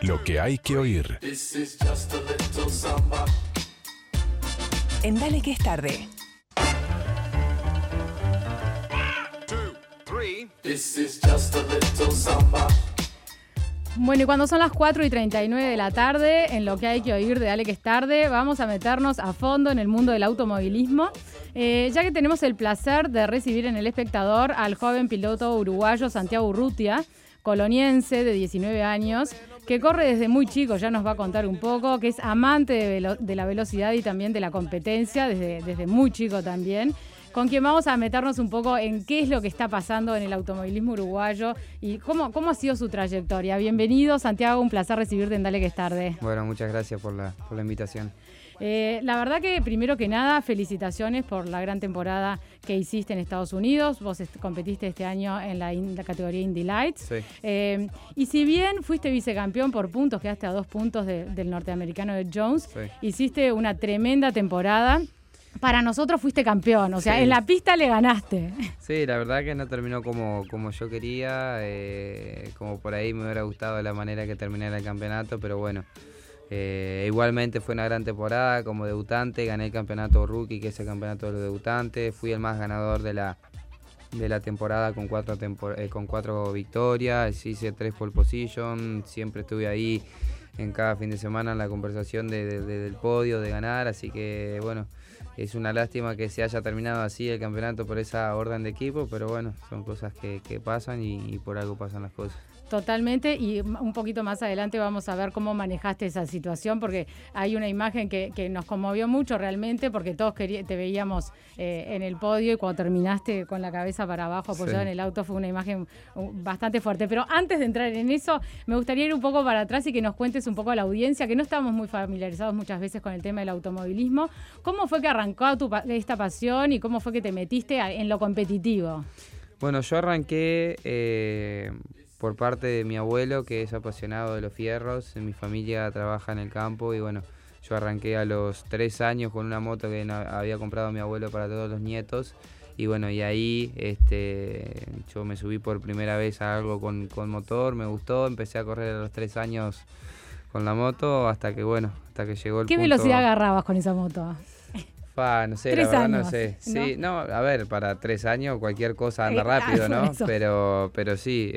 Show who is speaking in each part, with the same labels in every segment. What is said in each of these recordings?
Speaker 1: Lo que hay que oír.
Speaker 2: En Dale que es tarde.
Speaker 3: Bueno, y cuando son las 4:39 de la tarde, en Lo que hay que oír de Dale que es tarde, vamos a meternos a fondo en el mundo del automovilismo, ya que tenemos el placer de recibir en El Espectador al joven piloto uruguayo Santiago Urrutia, coloniense de 19 años, que corre desde muy chico, ya nos va a contar un poco, que es amante de la velocidad y también de la competencia, desde muy chico también, con quien vamos a meternos un poco en qué es lo que está pasando en el automovilismo uruguayo y cómo ha sido su trayectoria. Bienvenido, Santiago, un placer recibirte en Dale que es tarde.
Speaker 4: Bueno, muchas gracias por la invitación.
Speaker 3: La verdad que, primero que nada, felicitaciones por la gran temporada que hiciste en Estados Unidos. Vos competiste este año en la categoría Indy Lights.
Speaker 4: Sí.
Speaker 3: Y si bien fuiste vicecampeón por puntos, quedaste a 2 puntos del norteamericano de Jones,
Speaker 4: Sí.
Speaker 3: hiciste una tremenda temporada. Para nosotros fuiste campeón, o sea,
Speaker 4: Sí.
Speaker 3: en la pista le ganaste.
Speaker 4: Sí, la verdad que no terminó como yo quería, como por ahí me hubiera gustado la manera que terminara el campeonato, pero bueno, igualmente fue una gran temporada como debutante, gané el campeonato rookie, que es el campeonato de los debutantes, fui el más ganador de la temporada con 4 victorias, hice 3 pole position, siempre estuve ahí en cada fin de semana en la conversación del podio, de ganar, así que bueno, es una lástima que se haya terminado así el campeonato por esa orden de equipo, pero bueno, son cosas que pasan y por algo pasan las cosas.
Speaker 3: Totalmente, y un poquito más adelante vamos a ver cómo manejaste esa situación, porque hay una imagen que nos conmovió mucho realmente, porque todos te veíamos en el podio y cuando terminaste con la cabeza para abajo apoyada en el auto fue una imagen bastante fuerte. Pero antes de entrar en eso, me gustaría ir un poco para atrás y que nos cuentes un poco a la audiencia, que no estamos muy familiarizados muchas veces con el tema del automovilismo. ¿Cómo fue que arrancó esta pasión y cómo fue que te metiste en lo competitivo?
Speaker 4: Bueno, yo arranqué por parte de mi abuelo, que es apasionado de los fierros. Mi familia trabaja en el campo y bueno, yo arranqué a los 3 años con una moto que había comprado mi abuelo para todos los nietos. Y bueno, y ahí yo me subí por primera vez a algo con motor, me gustó, empecé a correr a los 3 años con la moto hasta que llegó el punto.
Speaker 3: ¿Qué velocidad agarrabas con esa moto?
Speaker 4: No sé,
Speaker 3: 3
Speaker 4: la verdad
Speaker 3: años,
Speaker 4: no sé.
Speaker 3: ¿no?
Speaker 4: Sí, no, a ver, para 3 años cualquier cosa anda rápido, ¿no? Pero sí,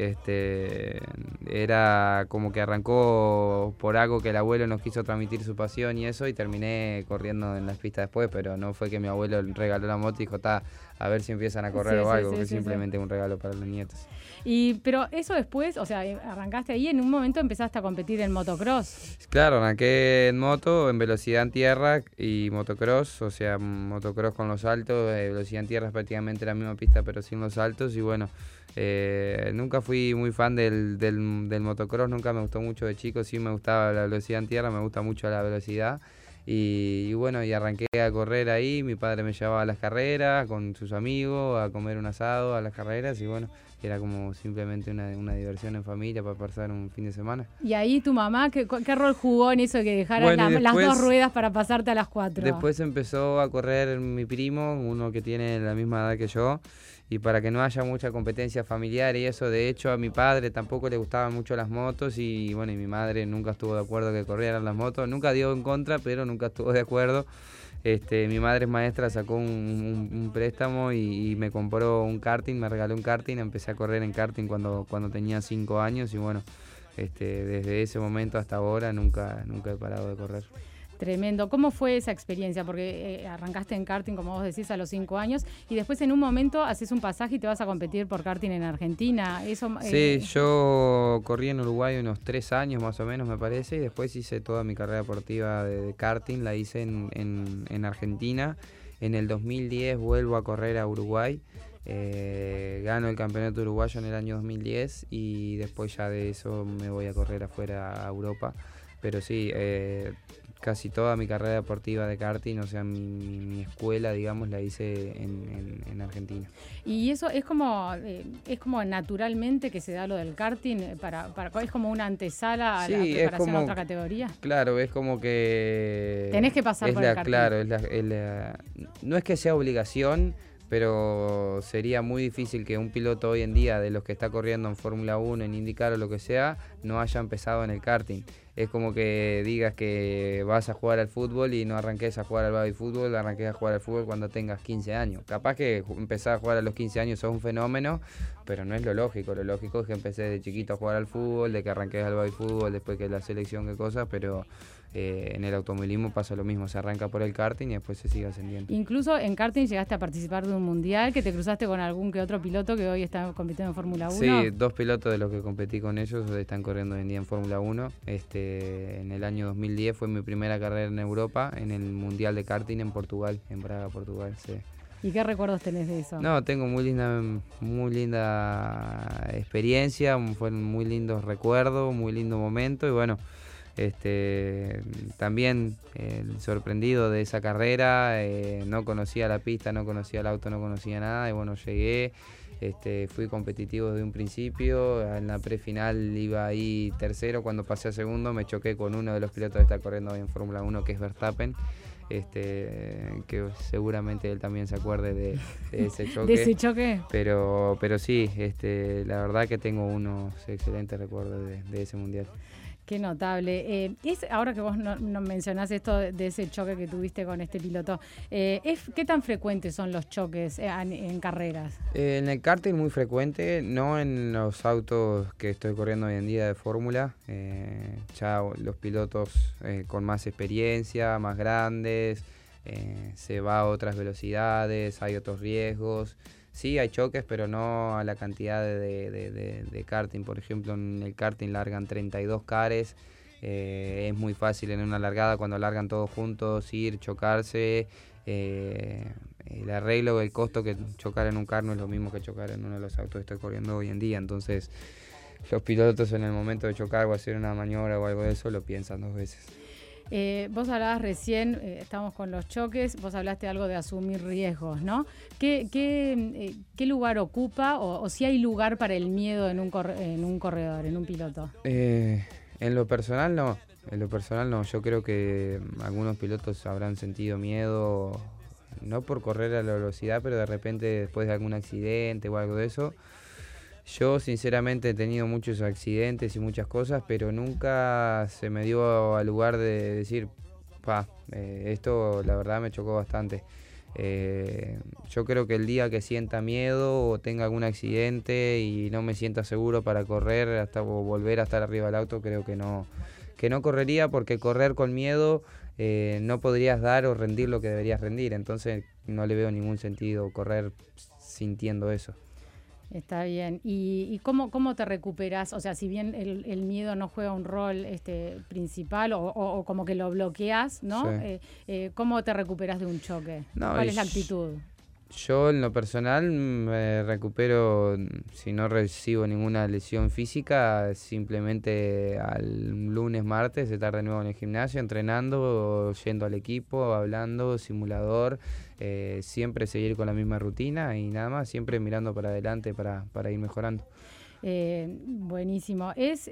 Speaker 4: era como que arrancó por algo que el abuelo nos quiso transmitir su pasión y eso, y terminé corriendo en las pistas después, pero no fue que mi abuelo regaló la moto y dijo, a ver si empiezan a correr o algo, fue simplemente un regalo para los nietos.
Speaker 3: Pero eso después, o sea, arrancaste ahí, en un momento empezaste a competir en motocross.
Speaker 4: Claro, arranqué en moto, en velocidad en tierra y motocross, o sea, motocross con los saltos, velocidad en tierra es prácticamente la misma pista pero sin los saltos y bueno, nunca fui muy fan del motocross, nunca me gustó mucho de chico, sí me gustaba la velocidad en tierra, me gusta mucho la velocidad. Y bueno, y arranqué a correr ahí, mi padre me llevaba a las carreras con sus amigos, a comer un asado a las carreras y bueno, era como simplemente una diversión en familia para pasar un fin de semana.
Speaker 3: Y ahí tu mamá, ¿qué rol jugó en eso de que dejaran las 2 ruedas para pasarte a las 4?
Speaker 4: Después empezó a correr mi primo, uno que tiene la misma edad que yo, y para que no haya mucha competencia familiar y eso, de hecho a mi padre tampoco le gustaban mucho las motos y bueno, y mi madre nunca estuvo de acuerdo que corrieran las motos, nunca dio en contra, pero nunca estuvo de acuerdo. Mi madre es maestra, sacó un préstamo y me compró un karting, me regaló un karting, empecé a correr en karting cuando tenía 5 años y bueno, desde ese momento hasta ahora nunca he parado de correr.
Speaker 3: Tremendo. ¿Cómo fue esa experiencia? Porque arrancaste en karting, como vos decís, a los 5 años y después en un momento haces un pasaje y te vas a competir por karting en Argentina.
Speaker 4: Sí, yo corrí en Uruguay unos 3 años más o menos, me parece, y después hice toda mi carrera deportiva de karting, la hice en Argentina. En el 2010 vuelvo a correr a Uruguay. Gano el campeonato uruguayo en el año 2010 y después ya de eso me voy a correr afuera a Europa. Pero sí, casi toda mi carrera deportiva de karting, o sea, mi escuela, digamos, la hice en Argentina.
Speaker 3: Y eso es como naturalmente que se da lo del karting, es como una antesala a la preparación a otra categoría.
Speaker 4: Claro, es como que...
Speaker 3: Tenés que pasar por el karting.
Speaker 4: Claro, no es que sea obligación, pero sería muy difícil que un piloto hoy en día, de los que está corriendo en Fórmula 1, en IndyCar o lo que sea, no haya empezado en el karting. Es como que digas que vas a jugar al fútbol y no arranques a jugar al baby fútbol, arranques a jugar al fútbol cuando tengas 15 años. Capaz que empezar a jugar a los 15 años es un fenómeno, pero no es lo lógico. Lo lógico es que empecé de chiquito a jugar al fútbol, de que arranques al baby fútbol, después que la selección, qué cosas, pero en el automovilismo pasa lo mismo, se arranca por el karting y después se sigue ascendiendo.
Speaker 3: Incluso en karting llegaste a participar de un mundial, que te cruzaste con algún que otro piloto que hoy está compitiendo en Fórmula 1.
Speaker 4: Sí, 2 pilotos de los que competí con ellos están corriendo hoy en día en Fórmula 1. En el año 2010 fue mi primera carrera en Europa, en el Mundial de Karting en Portugal, en Braga, Portugal, sí.
Speaker 3: ¿Y qué recuerdos tenés de eso?
Speaker 4: No, tengo muy linda experiencia, fueron muy lindos recuerdos, muy lindo momento y bueno, también sorprendido de esa carrera, no conocía la pista, no conocía el auto, no conocía nada y bueno, llegué, fui competitivo desde un principio, en la prefinal iba ahí tercero, cuando pasé a segundo me choqué con uno de los pilotos que está corriendo hoy en Fórmula 1 que es Verstappen. Que seguramente él también se acuerde de ese choque.
Speaker 3: ¿De ese choque?
Speaker 4: Pero sí, la verdad que tengo unos excelentes recuerdos de ese mundial.
Speaker 3: Qué notable. Ahora que vos no mencionás esto de ese choque que tuviste con este piloto, ¿qué tan frecuentes son los choques en carreras?
Speaker 4: En el karting muy frecuente, no en los autos que estoy corriendo hoy en día de fórmula. Ya los pilotos con más experiencia, más grandes, se va a otras velocidades, hay otros riesgos. Sí, hay choques, pero no a la cantidad de karting. Por ejemplo, en el karting largan 32 cares. Es muy fácil en una largada, cuando largan todos juntos, ir, chocarse. El arreglo, el costo que chocar en un car no es lo mismo que chocar en uno de los autos que estoy corriendo hoy en día. Entonces, los pilotos en el momento de chocar o hacer una maniobra o algo de eso lo piensan 2 veces.
Speaker 3: Vos hablabas recién, estamos con los choques, vos hablaste algo de asumir riesgos, ¿no? ¿Qué lugar ocupa o si hay lugar para el miedo en un corredor, en un piloto?
Speaker 4: En lo personal no, yo creo que algunos pilotos habrán sentido miedo, no por correr a la velocidad, pero de repente después de algún accidente o algo de eso. Yo sinceramente he tenido muchos accidentes y muchas cosas, pero nunca se me dio al lugar de decir, esto la verdad me chocó bastante. Yo creo que el día que sienta miedo o tenga algún accidente y no me sienta seguro para correr o volver a estar arriba del auto, creo que no correría, porque correr con miedo no podrías dar o rendir lo que deberías rendir. Entonces no le veo ningún sentido correr sintiendo eso.
Speaker 3: Está bien. ¿Y cómo te recuperas? O sea, si bien el miedo no juega un rol principal o como que lo bloqueas, ¿no? Sí. ¿Cómo te recuperas de un choque? ¿Cuál es la actitud?
Speaker 4: Yo en lo personal me recupero, si no recibo ninguna lesión física, simplemente al lunes, martes, estar de nuevo en el gimnasio, entrenando, yendo al equipo, hablando, simulador, siempre seguir con la misma rutina y nada más, siempre mirando para adelante para ir mejorando.
Speaker 3: Buenísimo.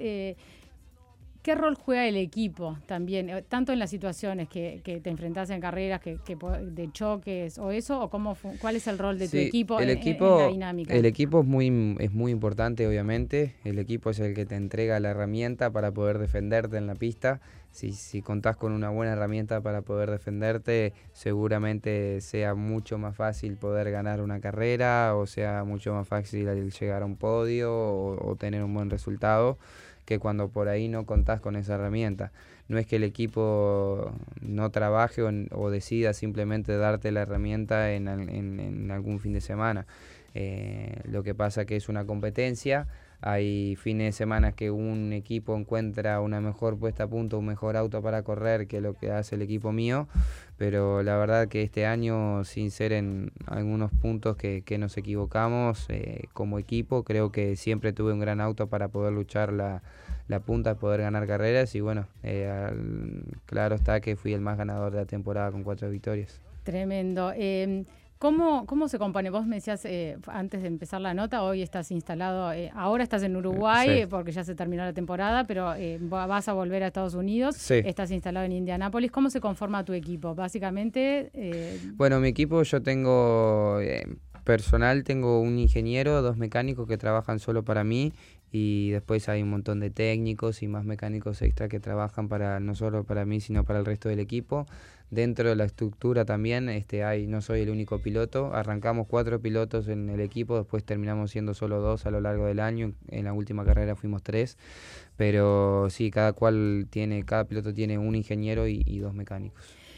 Speaker 3: ¿Qué rol juega el equipo también? Tanto en las situaciones que te enfrentás en carreras de choques o eso, o ¿cuál es el rol de tu equipo en la dinámica?
Speaker 4: El equipo es muy importante, obviamente. El equipo es el que te entrega la herramienta para poder defenderte en la pista. Si contás con una buena herramienta para poder defenderte, seguramente sea mucho más fácil poder ganar una carrera o sea mucho más fácil llegar a un podio o tener un buen resultado, que cuando por ahí no contás con esa herramienta. No es que el equipo no trabaje o decida simplemente darte la herramienta en algún fin de semana. Lo que pasa que es una competencia. Hay fines de semana que un equipo encuentra una mejor puesta a punto, un mejor auto para correr que lo que hace el equipo mío, pero la verdad que este año, sin ser en algunos puntos que nos equivocamos, como equipo creo que siempre tuve un gran auto para poder luchar la punta, poder ganar carreras y bueno, claro está que fui el más ganador de la temporada con 4 victorias.
Speaker 3: Tremendo. ¿Cómo se compone? Vos me decías antes de empezar la nota, hoy estás instalado, ahora estás en Uruguay
Speaker 4: Sí.
Speaker 3: porque ya se terminó la temporada, pero vas a volver a Estados Unidos,
Speaker 4: Sí.
Speaker 3: estás instalado en Indianápolis. ¿Cómo se conforma tu equipo? Básicamente...
Speaker 4: Bueno, mi equipo yo tengo personal, tengo un ingeniero, 2 mecánicos que trabajan solo para mí y después hay un montón de técnicos y más mecánicos extra que trabajan para no solo para mí, sino para el resto del equipo. Dentro de la estructura también no soy el único piloto, arrancamos 4 pilotos en el equipo, después terminamos siendo solo 2 a lo largo del año, en la última carrera fuimos 3, pero sí, cada piloto tiene un ingeniero y 2 mecánicos.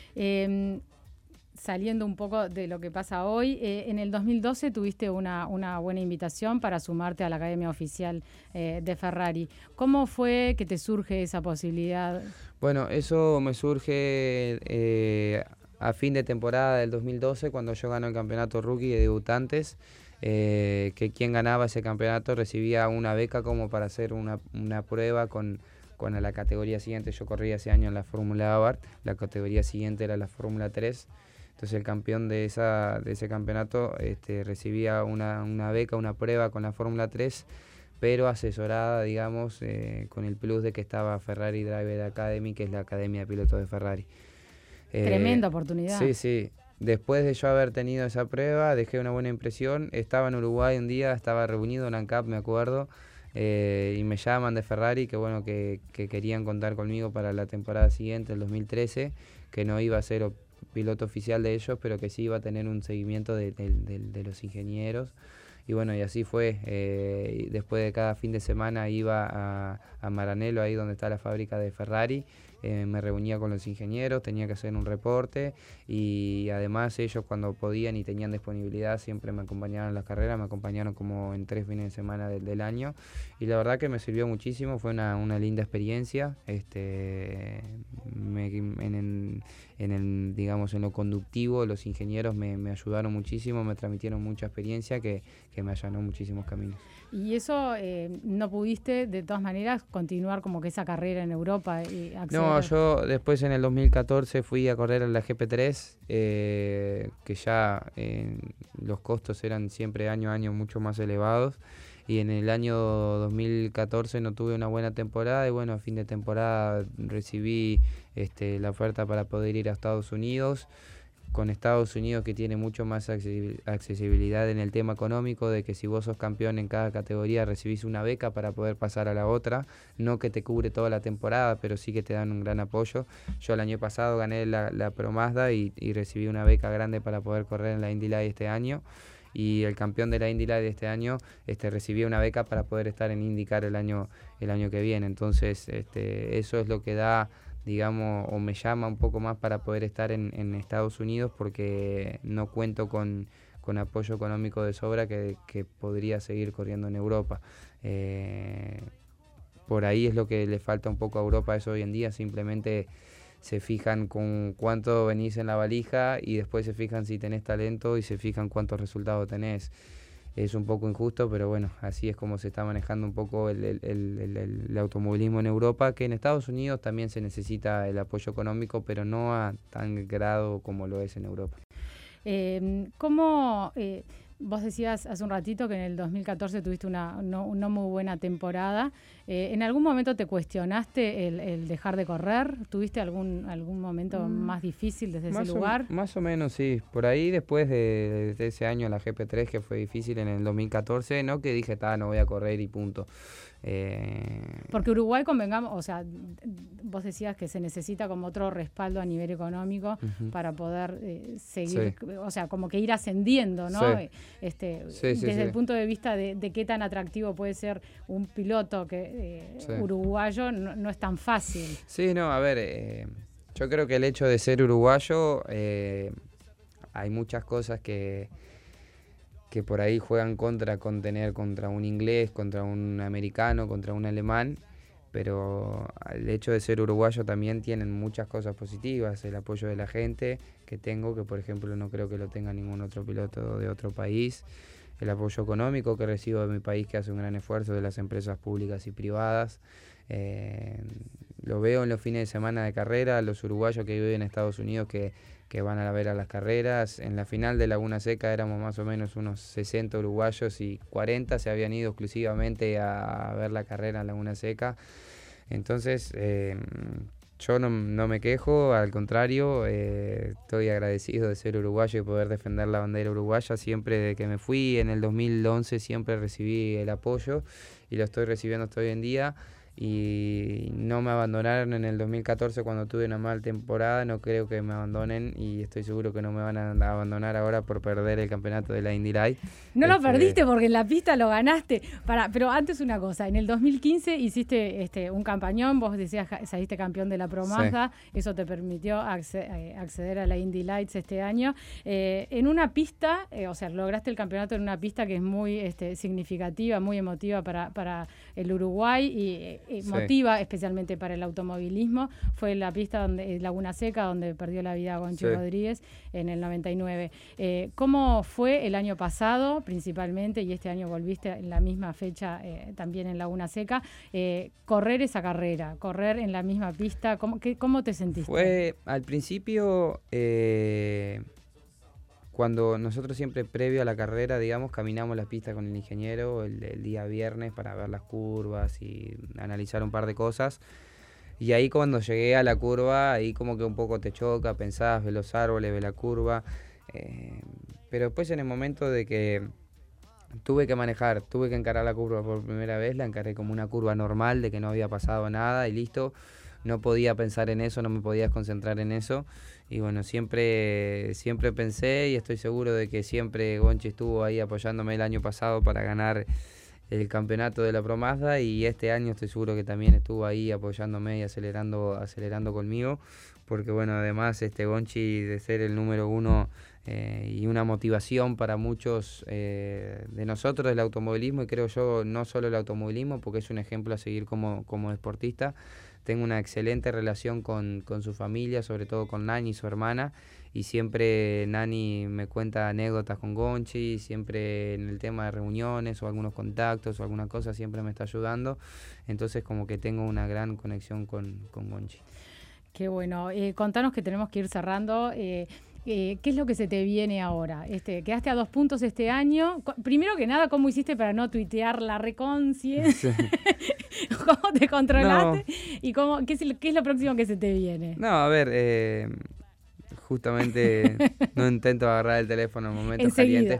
Speaker 3: Saliendo un poco de lo que pasa hoy, en el 2012 tuviste una buena invitación para sumarte a la Academia Oficial de Ferrari. ¿Cómo fue que te surge esa posibilidad?
Speaker 4: Bueno, eso me surge a fin de temporada del 2012, cuando yo gano el campeonato rookie de debutantes, que quien ganaba ese campeonato recibía una beca como para hacer una prueba con la categoría siguiente. Yo corría ese año en la Fórmula Abarth, la categoría siguiente era la Fórmula 3. Entonces el campeón de ese campeonato recibía una beca, una prueba con la Fórmula 3, pero asesorada, digamos, con el plus de que estaba Ferrari Driver Academy, que es la academia de pilotos de Ferrari.
Speaker 3: Tremenda oportunidad.
Speaker 4: Sí, sí. Después de yo haber tenido esa prueba, dejé una buena impresión. Estaba en Uruguay un día, estaba reunido en ANCAP, me acuerdo, y me llaman de Ferrari que querían contar conmigo para la temporada siguiente, el 2013, que no iba a ser piloto oficial de ellos, pero que sí iba a tener un seguimiento de los ingenieros. Y bueno, y así fue. Después de cada fin de semana iba a Maranello, ahí donde está la fábrica de Ferrari. Me reunía con los ingenieros, tenía que hacer un reporte y además ellos cuando podían y tenían disponibilidad siempre me acompañaban en las carreras, me acompañaron como en 3 fines de semana del año y la verdad que me sirvió muchísimo, fue una linda experiencia. Digamos, en lo conductivo, los ingenieros me ayudaron muchísimo, me transmitieron mucha experiencia que me allanó muchísimos caminos.
Speaker 3: ¿Y eso no pudiste, de todas maneras, continuar como que esa carrera en Europa y acceder?
Speaker 4: No, yo después en el 2014 fui a correr a la GP3, que ya los costos eran siempre año a año mucho más elevados. Y en el año 2014 no tuve una buena temporada y bueno, a fin de temporada recibí la oferta para poder ir a Estados Unidos, con Estados Unidos que tiene mucho más accesibilidad en el tema económico, de que si vos sos campeón en cada categoría recibís una beca para poder pasar a la otra, no que te cubre toda la temporada, pero sí que te dan un gran apoyo. Yo el año pasado gané la Pro Mazda y recibí una beca grande para poder correr en la Indy Light este año. Y el campeón de la Indy Light de este año recibió una beca para poder estar en IndyCar el año que viene. Entonces eso es lo que da, digamos, o me llama un poco más para poder estar en Estados Unidos, porque no cuento con apoyo económico de sobra que podría seguir corriendo en Europa. Por ahí es lo que le falta un poco a Europa eso hoy en día, simplemente se fijan con cuánto venís en la valija y después se fijan si tenés talento y se fijan cuántos resultados tenés. Es un poco injusto, pero bueno, así es como se está manejando un poco el automovilismo en Europa, que en Estados Unidos también se necesita el apoyo económico, pero no a tan grado como lo es en Europa.
Speaker 3: Vos decías hace un ratito que en el 2014 tuviste una no muy buena temporada. ¿En algún momento te cuestionaste el dejar de correr? ¿Tuviste algún momento más difícil desde ese lugar?
Speaker 4: Más o menos, sí. Por ahí después de ese año la GP3, que fue difícil en el 2014, no que dije, no voy a correr y punto.
Speaker 3: Porque Uruguay, convengamos, o sea, vos decías que se necesita como otro respaldo a nivel económico para poder seguir, o sea, como que ir ascendiendo, ¿no?
Speaker 4: Sí.
Speaker 3: Desde el punto de vista de qué tan atractivo puede ser un piloto uruguayo, no es tan fácil.
Speaker 4: Sí, no, a ver, yo creo que el hecho de ser uruguayo, hay muchas cosas que por ahí juegan con tener contra un inglés, contra un americano, contra un alemán, pero el hecho de ser uruguayo también tienen muchas cosas positivas, el apoyo de la gente que tengo, que por ejemplo no creo que lo tenga ningún otro piloto de otro país, el apoyo económico que recibo de mi país, que hace un gran esfuerzo, de las empresas públicas y privadas, lo veo en los fines de semana de carrera, los uruguayos que viven en Estados Unidos que van a ver a las carreras. En la final de Laguna Seca éramos más o menos unos 60 uruguayos y 40 se habían ido exclusivamente a ver la carrera en Laguna Seca. Entonces, yo no me quejo, al contrario, estoy agradecido de ser uruguayo y poder defender la bandera uruguaya. Siempre desde que me fui en el 2011 siempre recibí el apoyo y lo estoy recibiendo hasta hoy en día. Y no me abandonaron en el 2014 cuando tuve una mala temporada, no creo que me abandonen y estoy seguro que no me van a abandonar ahora por perder el campeonato de la Indy Light.
Speaker 3: No lo perdiste porque en la pista lo ganaste. Pero antes una cosa, en el 2015 hiciste un campañón, vos decías saliste campeón de la Pro Mazda, sí. Eso te permitió acceder a la Indy Lights este año. En una pista, lograste el campeonato en una pista que es muy significativa, muy emotiva para el Uruguay y motiva especialmente para el automovilismo. Fue la pista donde Laguna Seca, donde perdió la vida Gonchi Rodríguez en el 99. ¿Cómo fue el año pasado principalmente, y este año volviste en la misma fecha también en Laguna Seca, correr esa carrera, correr en la misma pista? ¿Cómo te sentiste?
Speaker 4: Fue al principio... Cuando nosotros siempre previo a la carrera, digamos, caminamos las pistas con el ingeniero el día viernes para ver las curvas y analizar un par de cosas. Y ahí cuando llegué a la curva, ahí como que un poco te choca, pensás, ves los árboles, ves la curva. Pero después en el momento de que tuve que encarar la curva por primera vez, la encaré como una curva normal, de que no había pasado nada y listo. No podía pensar en eso, no me podía concentrar en eso. Y bueno, siempre pensé y estoy seguro de que siempre Gonchi estuvo ahí apoyándome el año pasado para ganar el campeonato de la Pro Mazda y este año estoy seguro que también estuvo ahí apoyándome y acelerando conmigo. Porque bueno, además Gonchi de ser el número 1 y una motivación para muchos de nosotros del automovilismo, y creo yo no solo el automovilismo, porque es un ejemplo a seguir como deportista. Tengo una excelente relación con su familia, sobre todo con Nani, su hermana, y siempre Nani me cuenta anécdotas con Gonchi, siempre en el tema de reuniones o algunos contactos o alguna cosa, siempre me está ayudando. Entonces como que tengo una gran conexión con Gonchi.
Speaker 3: Qué bueno. Contanos que tenemos que ir cerrando. ¿Qué es lo que se te viene ahora? Quedaste a 2 puntos este año. Primero que nada, ¿cómo hiciste para no tuitear la reconcie? Sí. ¿Cómo te controlaste? No. ¿Y qué es lo próximo que se te viene?
Speaker 4: No, a ver, justamente no intento agarrar el teléfono en momentos calientes,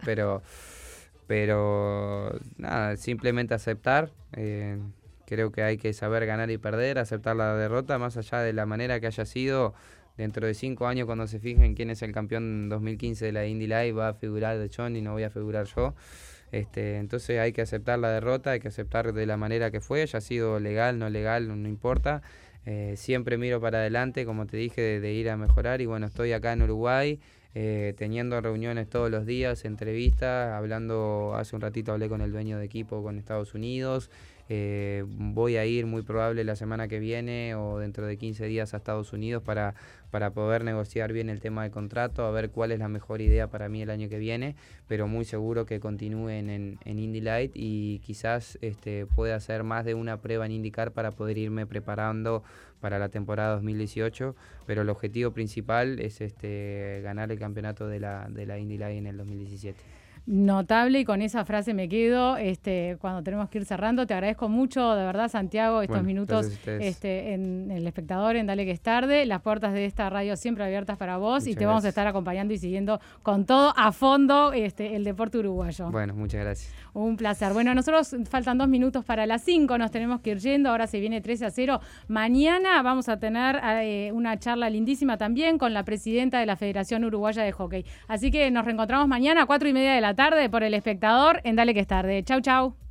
Speaker 4: pero nada, simplemente aceptar. Creo que hay que saber ganar y perder, aceptar la derrota, más allá de la manera que haya sido. Dentro de 5 años, cuando se fijen quién es el campeón 2015 de la Indy Light, va a figurar de John y no voy a figurar yo. Entonces hay que aceptar la derrota, hay que aceptar de la manera que fue, haya sido legal, no legal, no importa. Siempre miro para adelante, como te dije, de ir a mejorar. Y bueno, estoy acá en Uruguay, teniendo reuniones todos los días, entrevistas, hace un ratito hablé con el dueño de equipo con Estados Unidos. Voy a ir muy probable la semana que viene o dentro de 15 días a Estados Unidos para poder negociar bien el tema del contrato, a ver cuál es la mejor idea para mí el año que viene, pero muy seguro que continúen en Indy Light y quizás pueda hacer más de una prueba en IndyCar para poder irme preparando para la temporada 2018, pero el objetivo principal es ganar el campeonato de la Indy Light en el 2017.
Speaker 3: Notable, y con esa frase me quedo cuando tenemos que ir cerrando. Te agradezco mucho, de verdad, Santiago, estos minutos en El Espectador, en Dale que es tarde. Las puertas de esta radio siempre abiertas para vos. Muchas y te gracias. Vamos a estar acompañando y siguiendo con todo a fondo el deporte uruguayo.
Speaker 4: Bueno, muchas gracias.
Speaker 3: Un placer. Bueno, a nosotros faltan 2 minutos para las 5, nos tenemos que ir yendo. Ahora se viene 13-0. Mañana vamos a tener una charla lindísima también con la presidenta de la Federación Uruguaya de Hockey. Así que nos reencontramos mañana a 4:30 de la tarde por El Espectador en Dale que es tarde. Chau, chau.